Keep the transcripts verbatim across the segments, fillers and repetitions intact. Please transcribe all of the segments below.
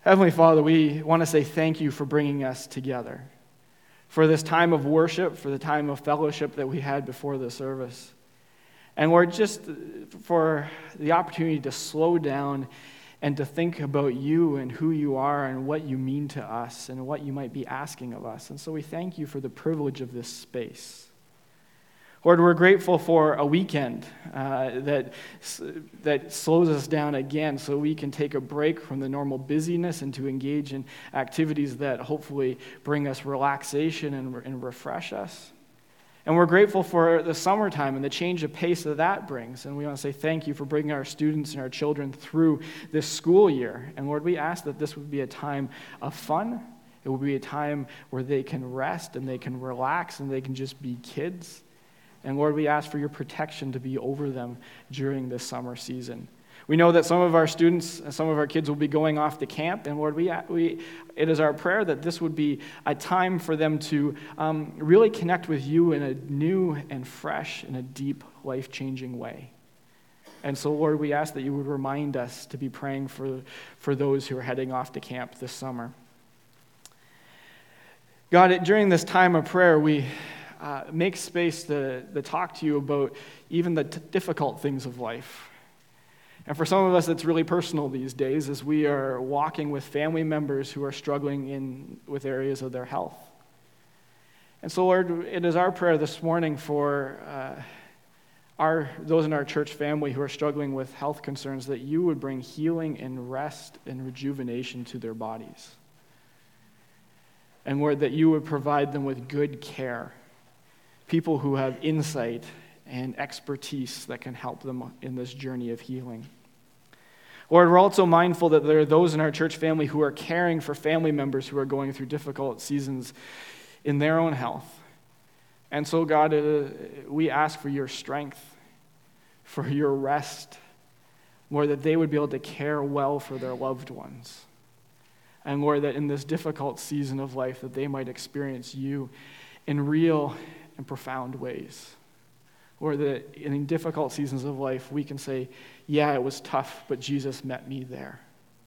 Heavenly Father, we want to say thank you for bringing us together, for this time of worship, for the time of fellowship that we had before the service. And Lord, just for the opportunity to slow down and to think about you and who you are and what you mean to us and what you might be asking of us. And so we thank you for the privilege of this space. Lord, we're grateful for a weekend uh, that, that slows us down again so we can take a break from the normal busyness and to engage in activities that hopefully bring us relaxation and, and refresh us. And we're grateful for the summertime and the change of pace that that brings. And we want to say thank you for bringing our students and our children through this school year. And Lord, we ask that this would be a time of fun. It will be a time where they can rest and they can relax and they can just be kids. And Lord, we ask for your protection to be over them during this summer season. We know that some of our students and some of our kids will be going off to camp, and Lord, we, we it is our prayer that this would be a time for them to um, really connect with you in a new and fresh and a deep, life-changing way. And so, Lord, we ask that you would remind us to be praying for, for those who are heading off to camp this summer. God, during this time of prayer, we uh, make space to, to talk to you about even the t- difficult things of life. And for some of us, it's really personal these days as we are walking with family members who are struggling in with areas of their health. And so, Lord, it is our prayer this morning for uh, our those in our church family who are struggling with health concerns that you would bring healing and rest and rejuvenation to their bodies. And, Lord, that you would provide them with good care, people who have insight and expertise that can help them in this journey of healing. Lord, we're also mindful that there are those in our church family who are caring for family members who are going through difficult seasons in their own health. And so, God, uh, we ask for your strength, for your rest, Lord, that they would be able to care well for their loved ones. And Lord, that in this difficult season of life, that they might experience you in real and profound ways. Or that in difficult seasons of life, we can say, yeah, it was tough, but Jesus met me there.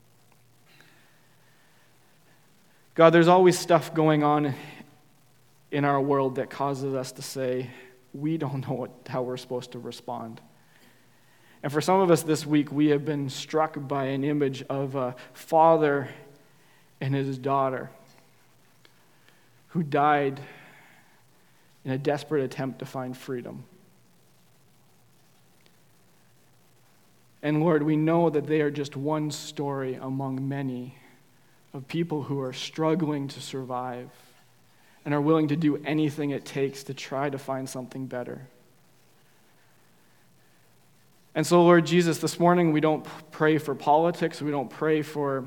God, there's always stuff going on in our world that causes us to say, we don't know what, how we're supposed to respond. And for some of us this week, we have been struck by an image of a father and his daughter who died in a desperate attempt to find freedom. And Lord, we know that they are just one story among many of people who are struggling to survive and are willing to do anything it takes to try to find something better. And so, Lord Jesus, this morning we don't pray for politics, we don't pray for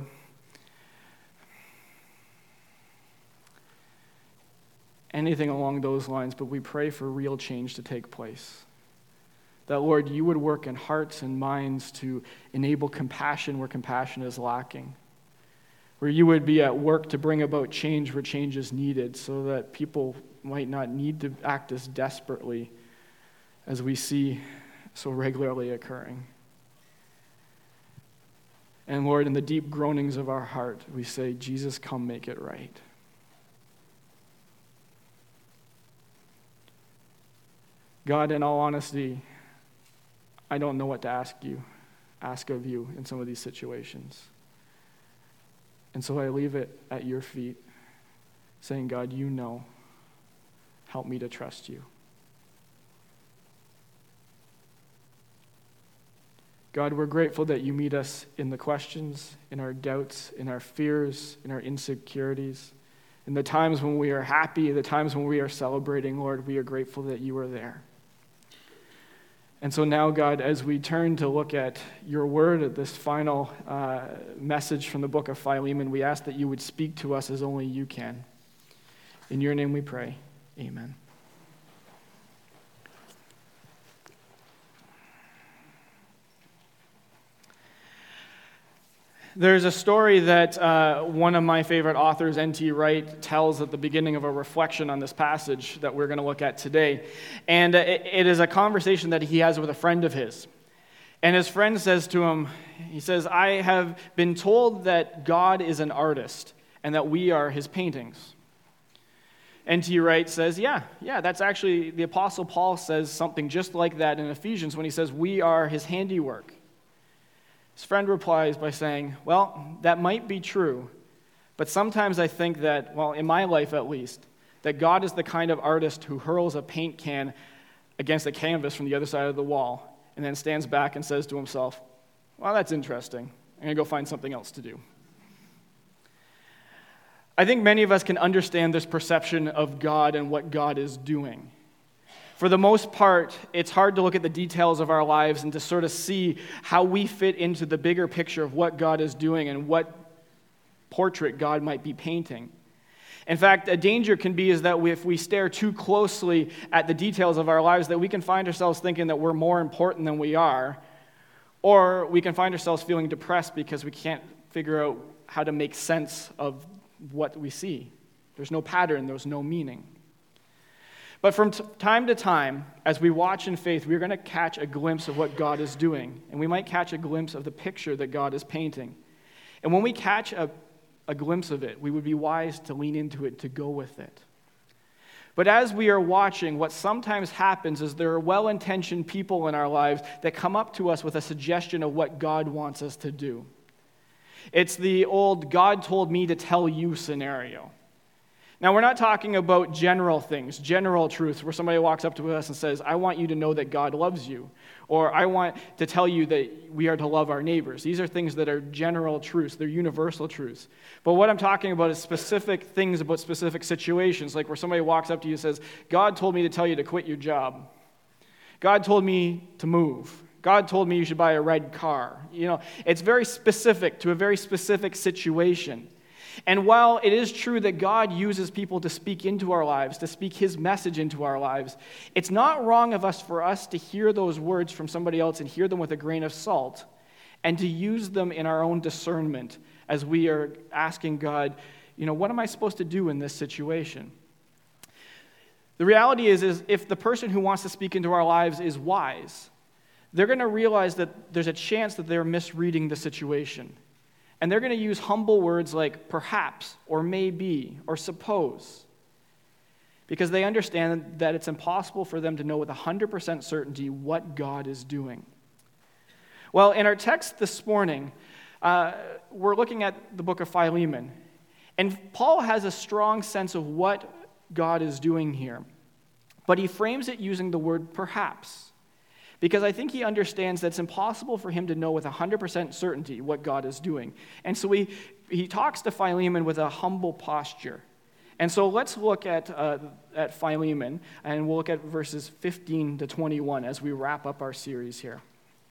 anything along those lines, but we pray for real change to take place. That, Lord, you would work in hearts and minds to enable compassion where compassion is lacking. Where you would be at work to bring about change where change is needed so that people might not need to act as desperately as we see so regularly occurring. And Lord, in the deep groanings of our heart, we say, Jesus, come make it right. God, in all honesty, I don't know what to ask you, ask of you in some of these situations. And so I leave it at your feet, saying, God, you know. Help me to trust you. God, we're grateful that you meet us in the questions, in our doubts, in our fears, in our insecurities. In the times when we are happy, the times when we are celebrating, Lord, we are grateful that you are there. And so now, God, as we turn to look at your word, at this final uh, message from the book of Philemon, we ask that you would speak to us as only you can. In your name we pray. Amen. There's a story that uh, one of my favorite authors, N T Wright, tells at the beginning of a reflection on this passage that we're going to look at today. And it, it is a conversation that he has with a friend of his. And his friend says to him, he says, I have been told that God is an artist and that we are his paintings. N T Wright says, yeah, yeah, that's actually, the Apostle Paul says something just like that in Ephesians when he says, we are his handiwork. His friend replies by saying, well, that might be true, but sometimes I think that, well, in my life at least, that God is the kind of artist who hurls a paint can against a canvas from the other side of the wall and then stands back and says to himself, well, that's interesting. I'm going to go find something else to do. I think many of us can understand this perception of God and what God is doing. For the most part, it's hard to look at the details of our lives and to sort of see how we fit into the bigger picture of what God is doing and what portrait God might be painting. In fact, a danger can be is that we, if we stare too closely at the details of our lives, that we can find ourselves thinking that we're more important than we are, or we can find ourselves feeling depressed because we can't figure out how to make sense of what we see. There's no pattern, there's no meaning. But from t- time to time, as we watch in faith, we're going to catch a glimpse of what God is doing, and we might catch a glimpse of the picture that God is painting. And when we catch a a glimpse of it, we would be wise to lean into it, to go with it. But as we are watching, what sometimes happens is there are well-intentioned people in our lives that come up to us with a suggestion of what God wants us to do. It's the old God told me to tell you scenario. Now, we're not talking about general things, general truths, where somebody walks up to us and says, I want you to know that God loves you, or I want to tell you that we are to love our neighbors. These are things that are general truths. They're universal truths. But what I'm talking about is specific things about specific situations, like where somebody walks up to you and says, God told me to tell you to quit your job. God told me to move. God told me you should buy a red car. You know, it's very specific to a very specific situation. And while it is true that God uses people to speak into our lives, to speak his message into our lives, it's not wrong of us for us to hear those words from somebody else and hear them with a grain of salt and to use them in our own discernment as we are asking God, you know, what am I supposed to do in this situation? The reality is, is if the person who wants to speak into our lives is wise, they're going to realize that there's a chance that they're misreading the situation. And they're going to use humble words like perhaps, or maybe, or suppose, because they understand that it's impossible for them to know with one hundred percent certainty what God is doing. Well, in our text this morning, uh, we're looking at the book of Philemon. And Paul has a strong sense of what God is doing here. But he frames it using the word perhaps. Because I think he understands that it's impossible for him to know with one hundred percent certainty what God is doing. And so he, he talks to Philemon with a humble posture. And so let's look at, uh, at Philemon, and we'll look at verses fifteen to twenty-one as we wrap up our series here.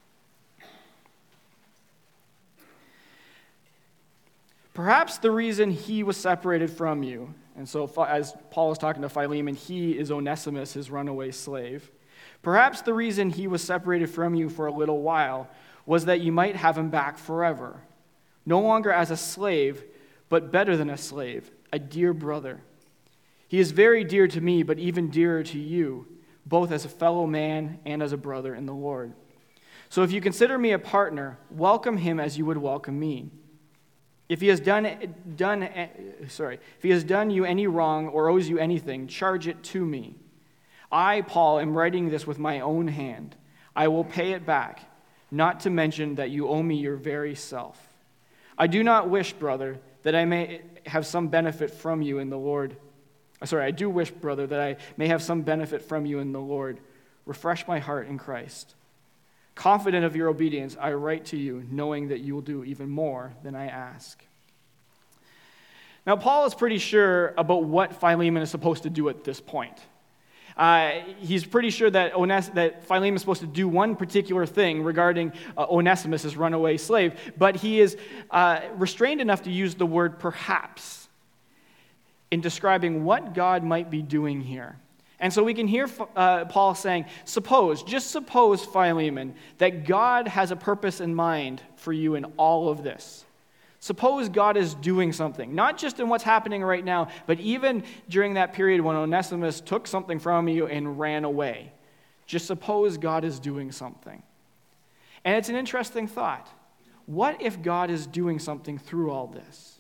Perhaps the reason he was separated from you, and so as Paul is talking to Philemon, he is Onesimus, his runaway slave. Perhaps the reason he was separated from you for a little while was that you might have him back forever, no longer as a slave, but better than a slave, a dear brother. He is very dear to me, but even dearer to you, both as a fellow man and as a brother in the Lord. So if you consider me a partner, welcome him as you would welcome me. If he has done done sorry, if he has done you any wrong or owes you anything, charge it to me. I, Paul, am writing this with my own hand. I will pay it back, not to mention that you owe me your very self. I do not wish, brother, that I may have some benefit from you in the Lord. Sorry, I do wish, brother, that I may have some benefit from you in the Lord. Refresh my heart in Christ. Confident of your obedience, I write to you, knowing that you will do even more than I ask. Now, Paul is pretty sure about what Philemon is supposed to do at this point. Uh, he's pretty sure that, Ones- that Philemon is supposed to do one particular thing regarding uh, Onesimus, his runaway slave, but he is uh, restrained enough to use the word perhaps in describing what God might be doing here. And so we can hear uh, Paul saying, suppose, just suppose, Philemon, that God has a purpose in mind for you in all of this. Suppose God is doing something, not just in what's happening right now, but even during that period when Onesimus took something from you and ran away. Just suppose God is doing something. And it's an interesting thought. What if God is doing something through all this?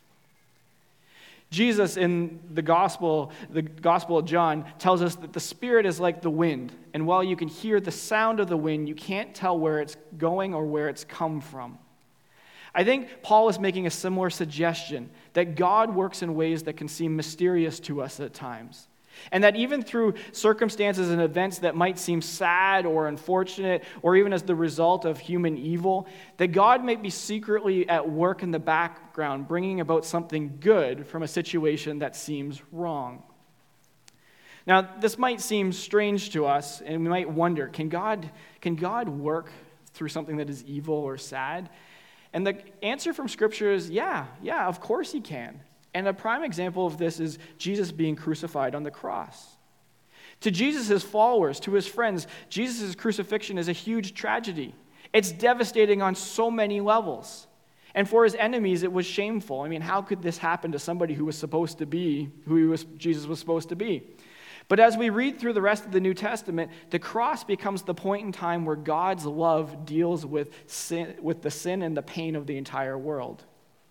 Jesus in the gospel, the Gospel of John, tells us that the Spirit is like the wind, and while you can hear the sound of the wind, you can't tell where it's going or where it's come from. I think Paul is making a similar suggestion, that God works in ways that can seem mysterious to us at times. And that even through circumstances and events that might seem sad or unfortunate, or even as the result of human evil, that God may be secretly at work in the background, bringing about something good from a situation that seems wrong. Now, this might seem strange to us, and we might wonder, can God, can God work through something that is evil or sad? And the answer from Scripture is, yeah, yeah, of course he can. And a prime example of this is Jesus being crucified on the cross. To Jesus' followers, to his friends, Jesus' crucifixion is a huge tragedy. It's devastating on so many levels. And for his enemies, it was shameful. I mean, how could this happen to somebody who was supposed to be, who he was, Jesus was supposed to be? But as we read through the rest of the New Testament, the cross becomes the point in time where God's love deals with sin, with the sin and the pain of the entire world.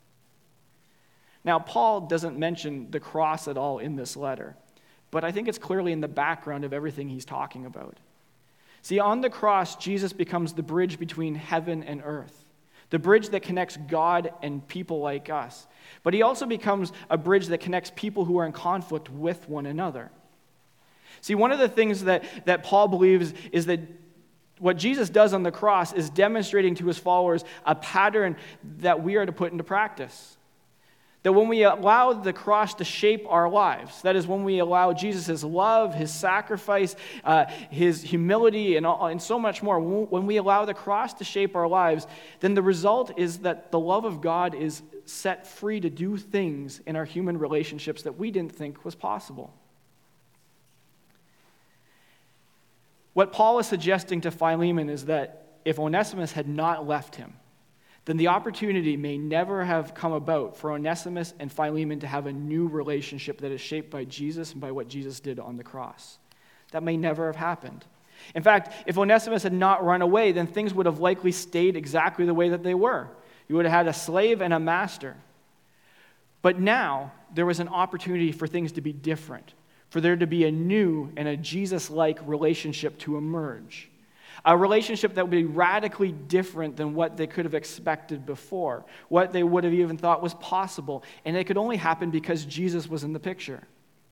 Now, Paul doesn't mention the cross at all in this letter, but I think it's clearly in the background of everything he's talking about. See, on the cross, Jesus becomes the bridge between heaven and earth, the bridge that connects God and people like us. But he also becomes a bridge that connects people who are in conflict with one another. See, one of the things that, that Paul believes is that what Jesus does on the cross is demonstrating to his followers a pattern that we are to put into practice. That when we allow the cross to shape our lives, that is, when we allow Jesus' love, his sacrifice, uh, his humility, and, all, and so much more, when we allow the cross to shape our lives, then the result is that the love of God is set free to do things in our human relationships that we didn't think was possible. What Paul is suggesting to Philemon is that if Onesimus had not left him, then the opportunity may never have come about for Onesimus and Philemon to have a new relationship that is shaped by Jesus and by what Jesus did on the cross. That may never have happened. In fact, if Onesimus had not run away, then things would have likely stayed exactly the way that they were. You would have had a slave and a master. But now, there was an opportunity for things to be different, for there to be a new and a Jesus-like relationship to emerge. A relationship that would be radically different than what they could have expected before, what they would have even thought was possible, and it could only happen because Jesus was in the picture.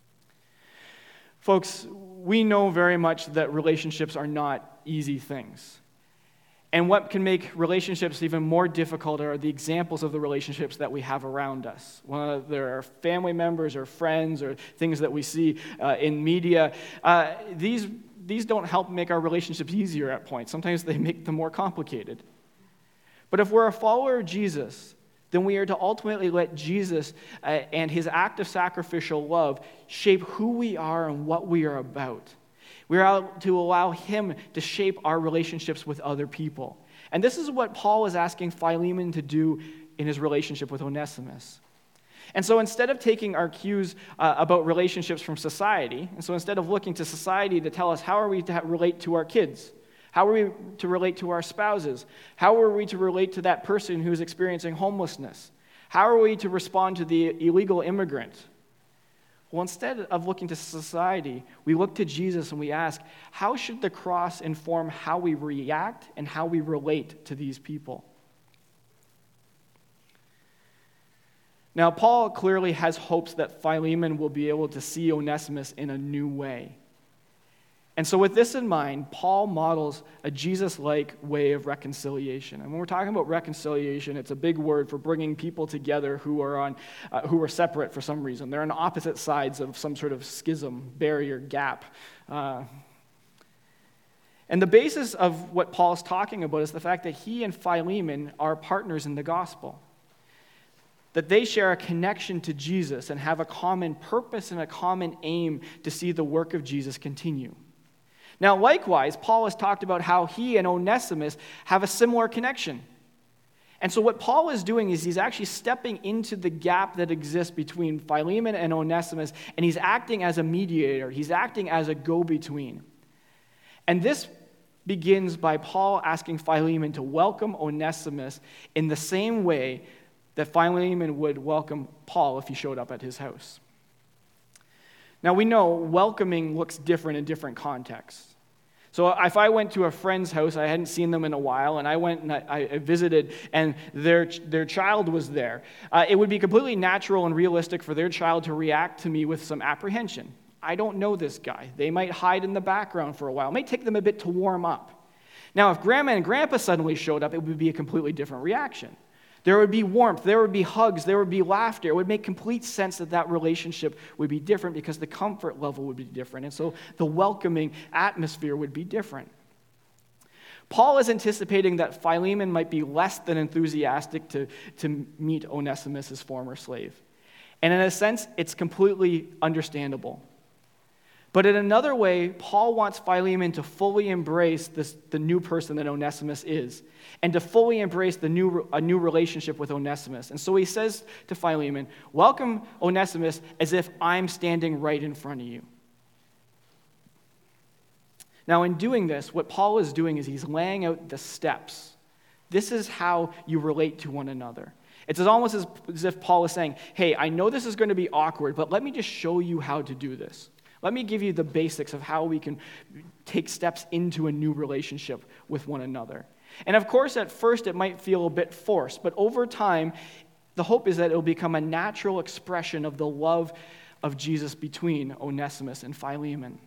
Folks, we know very much that relationships are not easy things. And what can make relationships even more difficult are the examples of the relationships that we have around us. Whether they're family members or friends or things that we see uh, in media. Uh, these These don't help make our relationships easier at points. Sometimes they make them more complicated. But if we're a follower of Jesus, then we are to ultimately let Jesus uh, and his act of sacrificial love shape who we are and what we are about. We are to allow him to shape our relationships with other people. And this is what Paul is asking Philemon to do in his relationship with Onesimus. And so instead of taking our cues uh, about relationships from society, and so instead of looking to society to tell us how are we to relate to our kids, how are we to relate to our spouses, how are we to relate to that person who's experiencing homelessness, how are we to respond to the illegal immigrant? Well, instead of looking to society, we look to Jesus and we ask, how should the cross inform how we react and how we relate to these people? Now, Paul clearly has hopes that Philemon will be able to see Onesimus in a new way. And so with this in mind, Paul models a Jesus-like way of reconciliation. And when we're talking about reconciliation, it's a big word for bringing people together who are on, uh, who are separate for some reason. They're on opposite sides of some sort of schism, barrier, gap. Uh, and the basis of what Paul's talking about is the fact that he and Philemon are partners in the gospel. That they share a connection to Jesus and have a common purpose and a common aim to see the work of Jesus continue. Now, likewise, Paul has talked about how he and Onesimus have a similar connection. And so what Paul is doing is he's actually stepping into the gap that exists between Philemon and Onesimus, and he's acting as a mediator. He's acting as a go-between. And this begins by Paul asking Philemon to welcome Onesimus in the same way that Philemon would welcome Paul if he showed up at his house. Now we know welcoming looks different in different contexts. So if I went to a friend's house, I hadn't seen them in a while, and I went and I, I visited, and their their child was there, uh, it would be completely natural and realistic for their child to react to me with some apprehension. I don't know this guy. They might hide in the background for a while. It might take them a bit to warm up. Now, if Grandma and Grandpa suddenly showed up, it would be a completely different reaction. There would be warmth, there would be hugs, there would be laughter. It would make complete sense that that relationship would be different because the comfort level would be different, and so the welcoming atmosphere would be different. Paul is anticipating that Philemon might be less than enthusiastic to, to meet Onesimus, his former slave. And in a sense, it's completely understandable. But in another way, Paul wants Philemon to fully embrace this, the new person that Onesimus is, and to fully embrace the new, a new relationship with Onesimus. And so he says to Philemon, welcome Onesimus as if I'm standing right in front of you. Now, in doing this, what Paul is doing is he's laying out the steps. This is how you relate to one another. It's almost as, as if Paul is saying, hey, I know this is going to be awkward, but let me just show you how to do this. Let me give you the basics of how we can take steps into a new relationship with one another. And of course, at first it might feel a bit forced, but over time, the hope is that it will become a natural expression of the love of Jesus between Onesimus and Philemon.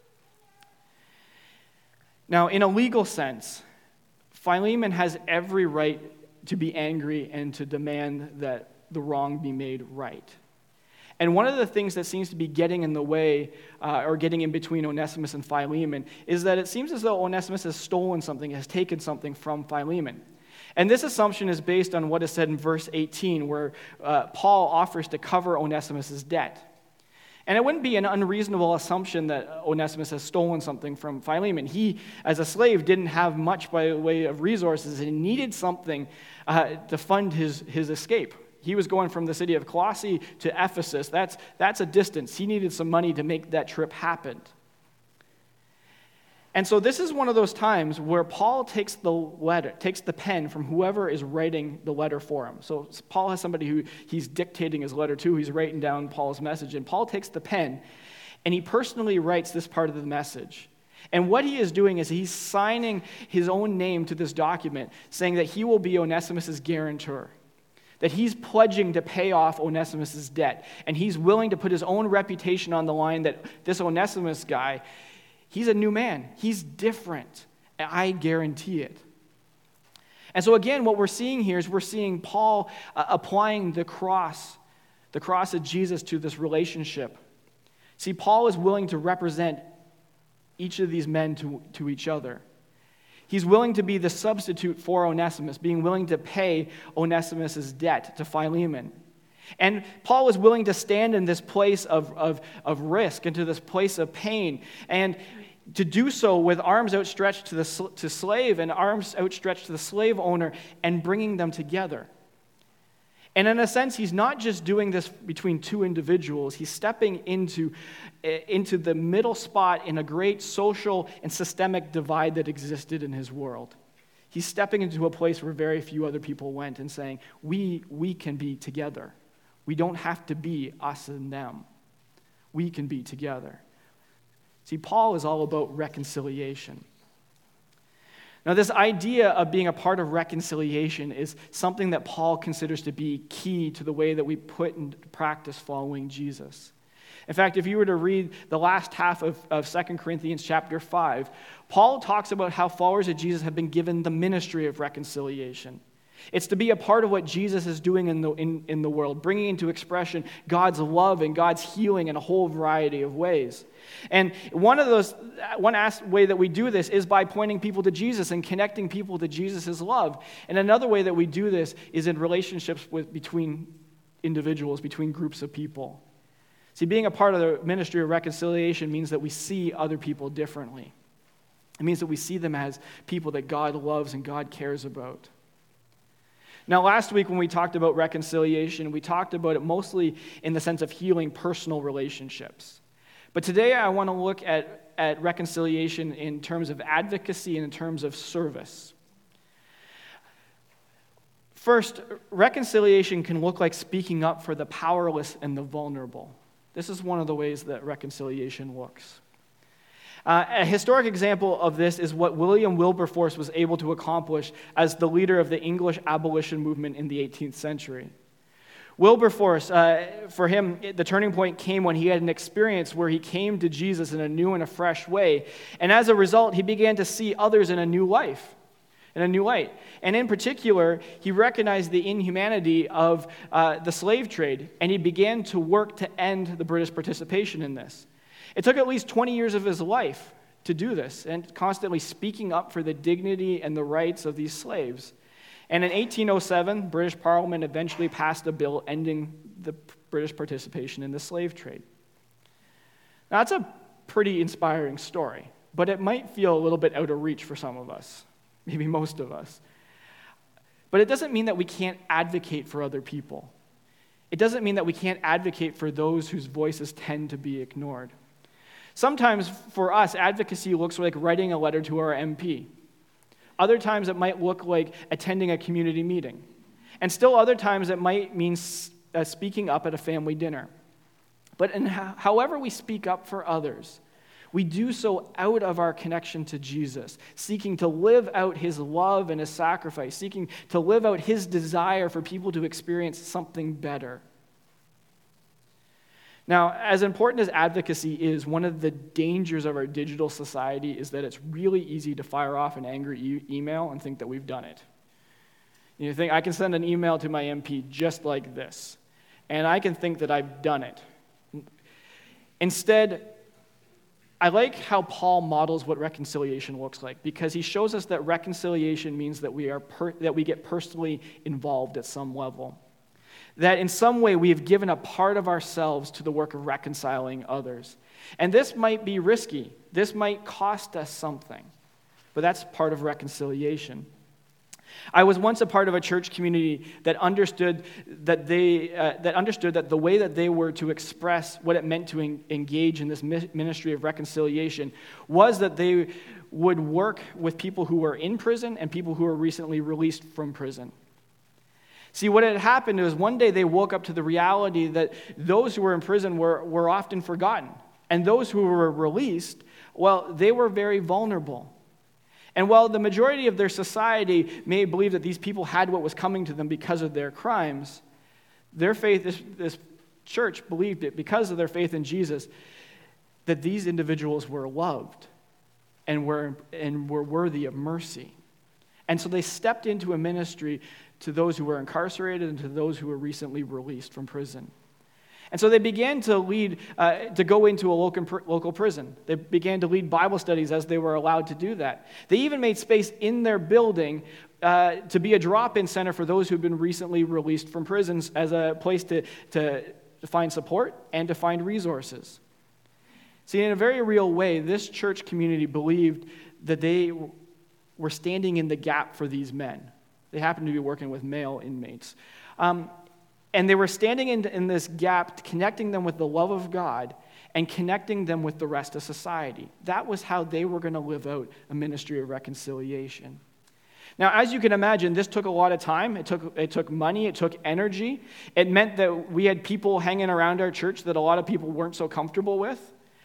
Now, in a legal sense, Philemon has every right to be angry and to demand that the wrong be made right. And one of the things that seems to be getting in the way, uh, or getting in between Onesimus and Philemon, is that it seems as though Onesimus has stolen something, has taken something from Philemon. And this assumption is based on what is said in verse eighteen, where uh, Paul offers to cover Onesimus' debt. And it wouldn't be an unreasonable assumption that Onesimus has stolen something from Philemon. He, as a slave, didn't have much by way of resources, and he needed something uh, to fund his, his escape. He was going from the city of Colossae to Ephesus. That's, that's a distance. He needed some money to make that trip happen. And so this is one of those times where Paul takes the letter, takes the pen from whoever is writing the letter for him. So Paul has somebody who he's dictating his letter to. He's writing down Paul's message. And Paul takes the pen, and he personally writes this part of the message. And what he is doing is he's signing his own name to this document, saying that he will be Onesimus' guarantor, that he's pledging to pay off Onesimus' debt, and he's willing to put his own reputation on the line that this Onesimus guy, he's a new man. He's different, and I guarantee it. And so again, what we're seeing here is we're seeing Paul uh, applying the cross, the cross of Jesus to this relationship. See, Paul is willing to represent each of these men to, to each other. He's willing to be the substitute for Onesimus, being willing to pay Onesimus' debt to Philemon. And Paul is willing to stand in this place of, of, of risk, into this place of pain, and to do so with arms outstretched to the to slave and arms outstretched to the slave owner and bringing them together. And in a sense, he's not just doing this between two individuals. He's stepping into, into the middle spot in a great social and systemic divide that existed in his world. He's stepping into a place where very few other people went and saying, we, we can be together. We don't have to be us and them. We can be together. See, Paul is all about reconciliation. Now, this idea of being a part of reconciliation is something that Paul considers to be key to the way that we put into practice following Jesus. In fact, if you were to read the last half of, of Second Corinthians chapter five, Paul talks about how followers of Jesus have been given the ministry of reconciliation. It's to be a part of what Jesus is doing in the, in, in the world, bringing into expression God's love and God's healing in a whole variety of ways. And one of those, one way that we do this is by pointing people to Jesus and connecting people to Jesus' love. And another way that we do this is in relationships with between individuals, between groups of people. See, being a part of the ministry of reconciliation means that we see other people differently. It means that we see them as people that God loves and God cares about. Now, last week when we talked about reconciliation, we talked about it mostly in the sense of healing personal relationships. But today I want to look at at reconciliation in terms of advocacy and in terms of service. First, reconciliation can look like speaking up for the powerless and the vulnerable. This is one of the ways that reconciliation looks. Uh, a historic example of this is what William Wilberforce was able to accomplish as the leader of the English abolition movement in the eighteenth century. Wilberforce, uh, for him, the turning point came when he had an experience where he came to Jesus in a new and a fresh way. And as a result, he began to see others in a new life, in a new light. And in particular, he recognized the inhumanity of uh, the slave trade, and he began to work to end the British participation in this. It took at least twenty years of his life to do this, and constantly speaking up for the dignity and the rights of these slaves. And in eighteen oh seven, British Parliament eventually passed a bill ending the British participation in the slave trade. Now, that's a pretty inspiring story, but it might feel a little bit out of reach for some of us, maybe most of us. But it doesn't mean that we can't advocate for other people. It doesn't mean that we can't advocate for those whose voices tend to be ignored. Sometimes, for us, advocacy looks like writing a letter to our M P. Other times it might look like attending a community meeting. And still other times it might mean uh, speaking up at a family dinner. But in ho- however we speak up for others, we do so out of our connection to Jesus, seeking to live out his love and his sacrifice, seeking to live out his desire for people to experience something better. Now, as important as advocacy is, one of the dangers of our digital society is that it's really easy to fire off an angry e- email and think that we've done it. You think, I can send an email to my M P just like this, and I can think that I've done it. Instead, I like how Paul models what reconciliation looks like, because he shows us that reconciliation means that we are per- that we get personally involved at some level. That in some way we have given a part of ourselves to the work of reconciling others. And this might be risky. This might cost us something. But that's part of reconciliation. I was once a part of a church community that understood that they uh, that understood that the way that they were to express what it meant to en- engage in this ministry of reconciliation was that they would work with people who were in prison and people who were recently released from prison. See, what had happened is one day they woke up to the reality that those who were in prison were, were often forgotten. And those who were released, well, they were very vulnerable. And while the majority of their society may believe that these people had what was coming to them because of their crimes, their faith, this, this church believed it because of their faith in Jesus, that these individuals were loved and were, and were worthy of mercy. And so they stepped into a ministry to those who were incarcerated and to those who were recently released from prison. And so they began to lead, uh, to go into a local, local prison. They began to lead Bible studies as they were allowed to do that. They even made space in their building uh, to be a drop-in center for those who had been recently released from prisons as a place to, to, to find support and to find resources. See, in a very real way, this church community believed that they were standing in the gap for these men. They happened to be working with male inmates. Um, and they were standing in, in this gap, connecting them with the love of God and connecting them with the rest of society. That was how they were going to live out a ministry of reconciliation. Now, as you can imagine, this took a lot of time. It took, it took money. It took energy. It meant that we had people hanging around our church that a lot of people weren't so comfortable with.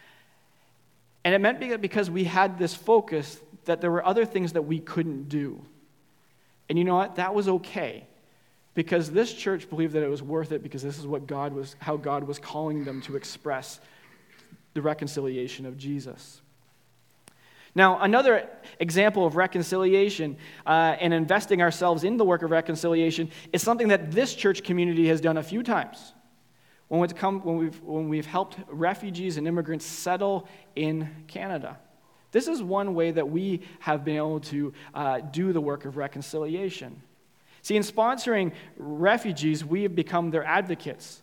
And it meant because we had this focus that there were other things that we couldn't do. And you know what? That was okay, because this church believed that it was worth it, because this is what God was, how God was calling them to express the reconciliation of Jesus. Now, another example of reconciliation uh, and investing ourselves in the work of reconciliation is something that this church community has done a few times. When, it's come, when, we've, when we've helped refugees and immigrants settle in Canada. This is one way that we have been able to uh, do the work of reconciliation. See, in sponsoring refugees, we have become their advocates,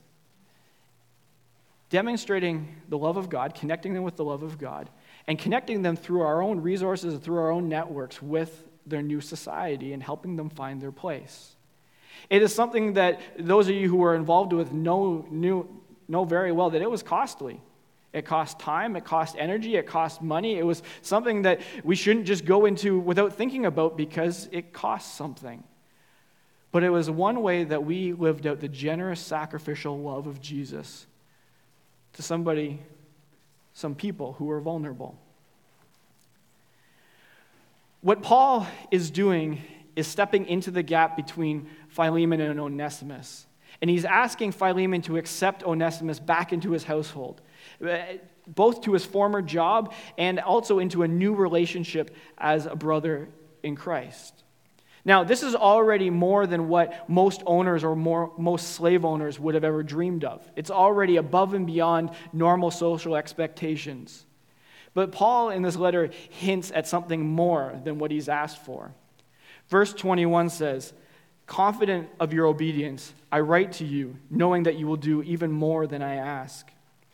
demonstrating the love of God, connecting them with the love of God, and connecting them through our own resources and through our own networks with their new society and helping them find their place. It is something that those of you who are involved with know, knew, know very well that it was costly. It cost time, it cost energy, it cost money. It was something that we shouldn't just go into without thinking about because it costs something. But it was one way that we lived out the generous sacrificial love of Jesus to somebody, some people who were vulnerable. What Paul is doing is stepping into the gap between Philemon and Onesimus. And he's asking Philemon to accept Onesimus back into his household, both to his former job and also into a new relationship as a brother in Christ. Now, this is already more than what most owners or more, most slave owners would have ever dreamed of. It's already above and beyond normal social expectations. But Paul, in this letter, hints at something more than what he's asked for. Verse twenty-one says, "Confident of your obedience, I write to you, knowing that you will do even more than I ask."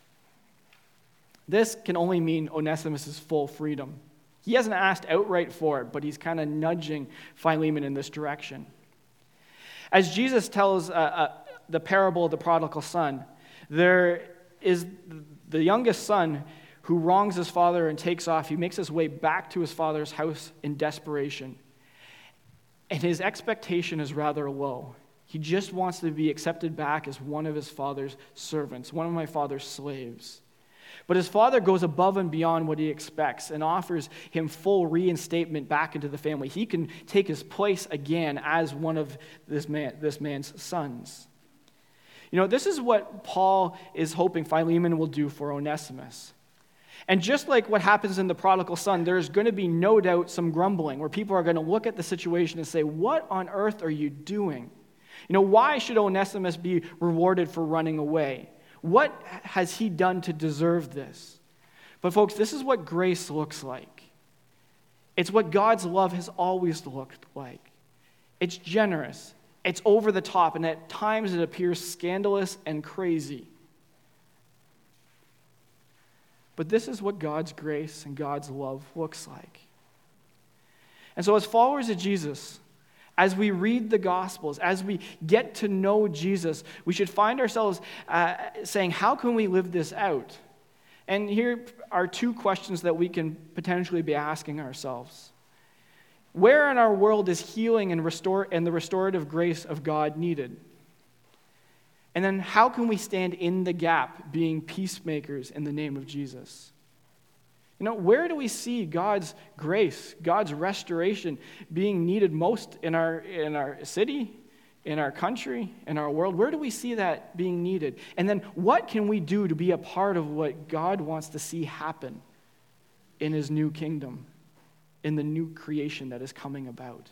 This can only mean Onesimus' full freedom. He hasn't asked outright for it, but he's kind of nudging Philemon in this direction. As Jesus tells uh, uh, the parable of the prodigal son, there is the youngest son who wrongs his father and takes off. He makes his way back to his father's house in desperation. And his expectation is rather low. He just wants to be accepted back as one of his father's servants, one of my father's slaves. But his father goes above and beyond what he expects and offers him full reinstatement back into the family. He can take his place again as one of this man, this man's sons. You know, this is what Paul is hoping Philemon will do for Onesimus. And just like what happens in the prodigal son, there's going to be no doubt some grumbling where people are going to look at the situation and say, "What on earth are you doing? You know, why should Onesimus be rewarded for running away? What has he done to deserve this?" But folks, this is what grace looks like. It's what God's love has always looked like. It's generous. It's over the top, and at times it appears scandalous and crazy. But this is what God's grace and God's love looks like. And so as followers of Jesus, as we read the Gospels, as we get to know Jesus, we should find ourselves uh, saying, how can we live this out? And here are two questions that we can potentially be asking ourselves. Where in our world is healing and restore and the restorative grace of God needed? And then how can we stand in the gap being peacemakers in the name of Jesus? You know, where do we see God's grace, God's restoration being needed most in our in our city, in our country, in our world? Where do we see that being needed? And then what can we do to be a part of what God wants to see happen in his new kingdom, in the new creation that is coming about?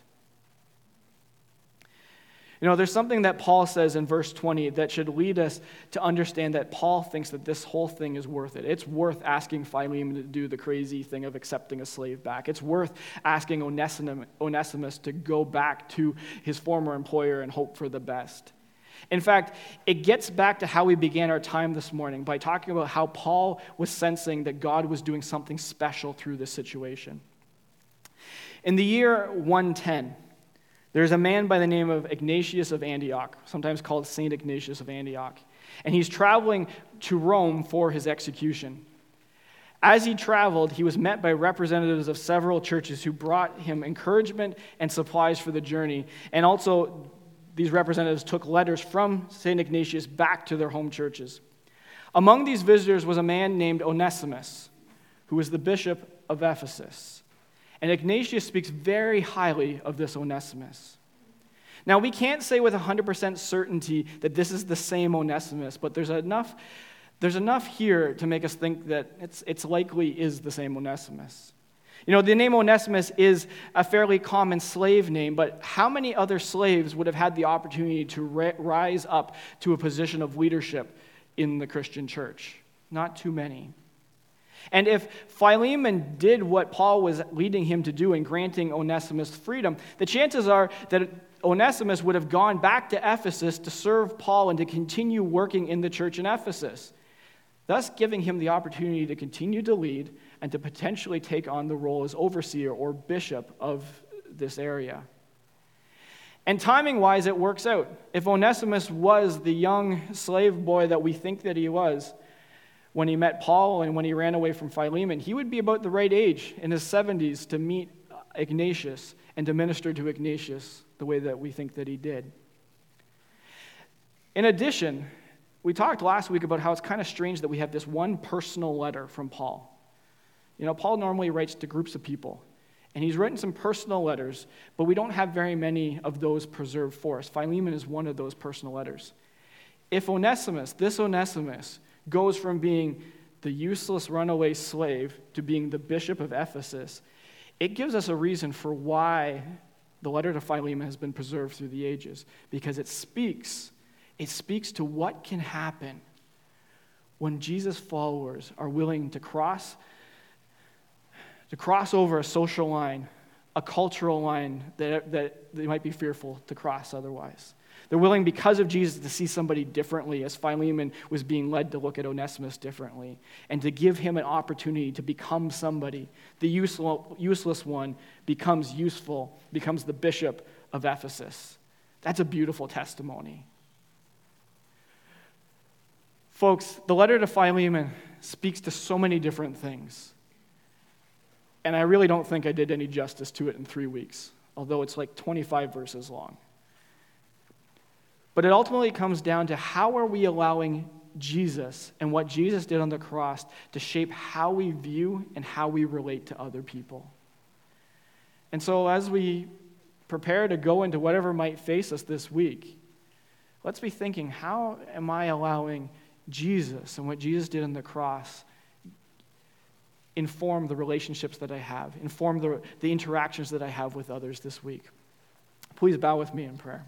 You know, there's something that Paul says in verse twenty that should lead us to understand that Paul thinks that this whole thing is worth it. It's worth asking Philemon to do the crazy thing of accepting a slave back. It's worth asking Onesimus to go back to his former employer and hope for the best. In fact, it gets back to how we began our time this morning by talking about how Paul was sensing that God was doing something special through this situation. In the year one ten, there's a man by the name of Ignatius of Antioch, sometimes called Saint Ignatius of Antioch, and he's traveling to Rome for his execution. As he traveled, he was met by representatives of several churches who brought him encouragement and supplies for the journey, and also these representatives took letters from Saint Ignatius back to their home churches. Among these visitors was a man named Onesimus, who was the bishop of Ephesus. And Ignatius speaks very highly of this Onesimus. Now, we can't say with one hundred percent certainty that this is the same Onesimus, but there's enough, there's enough here to make us think that it's, it's likely is the same Onesimus. You know, the name Onesimus is a fairly common slave name, but how many other slaves would have had the opportunity to ri- rise up to a position of leadership in the Christian church? Not too many. And if Philemon did what Paul was leading him to do in granting Onesimus freedom, the chances are that Onesimus would have gone back to Ephesus to serve Paul and to continue working in the church in Ephesus, thus giving him the opportunity to continue to lead and to potentially take on the role as overseer or bishop of this area. And timing-wise, it works out. If Onesimus was the young slave boy that we think that he was, when he met Paul and when he ran away from Philemon, he would be about the right age, in his seventies, to meet Ignatius and to minister to Ignatius the way that we think that he did. In addition, we talked last week about how it's kind of strange that we have this one personal letter from Paul. You know, Paul normally writes to groups of people, and he's written some personal letters, but we don't have very many of those preserved for us. Philemon is one of those personal letters. If Onesimus, this Onesimus, goes from being the useless runaway slave to being the bishop of Ephesus, it gives us a reason for why the letter to Philemon has been preserved through the ages, because it speaks, it speaks to what can happen when Jesus' followers are willing to cross, to cross over a social line, a cultural line that, that they might be fearful to cross otherwise. They're willing, because of Jesus, to see somebody differently, as Philemon was being led to look at Onesimus differently, and to give him an opportunity to become somebody. The useful, useless one becomes useful, becomes the bishop of Ephesus. That's a beautiful testimony. Folks, the letter to Philemon speaks to so many different things, and I really don't think I did any justice to it in three weeks, although it's like twenty-five verses long. But it ultimately comes down to how are we allowing Jesus and what Jesus did on the cross to shape how we view and how we relate to other people. And so as we prepare to go into whatever might face us this week, let's be thinking, how am I allowing Jesus and what Jesus did on the cross inform the relationships that I have, inform the, the interactions that I have with others this week? Please bow with me in prayer.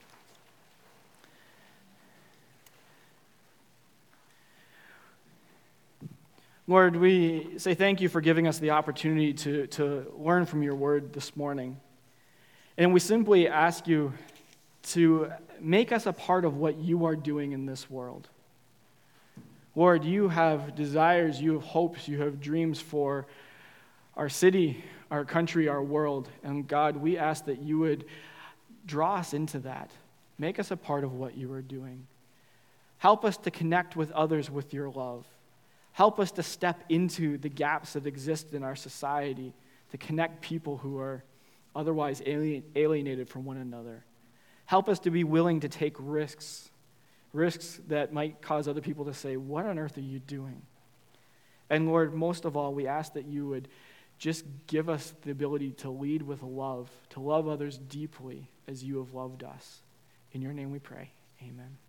Lord, we say thank you for giving us the opportunity to, to learn from your word this morning. And we simply ask you to make us a part of what you are doing in this world. Lord, you have desires, you have hopes, you have dreams for our city, our country, our world. And God, we ask that you would draw us into that. Make us a part of what you are doing. Help us to connect with others with your love. Help us to step into the gaps that exist in our society to connect people who are otherwise alienated from one another. Help us to be willing to take risks, risks that might cause other people to say, what on earth are you doing? And Lord, most of all, we ask that you would just give us the ability to lead with love, to love others deeply as you have loved us. In your name we pray, amen.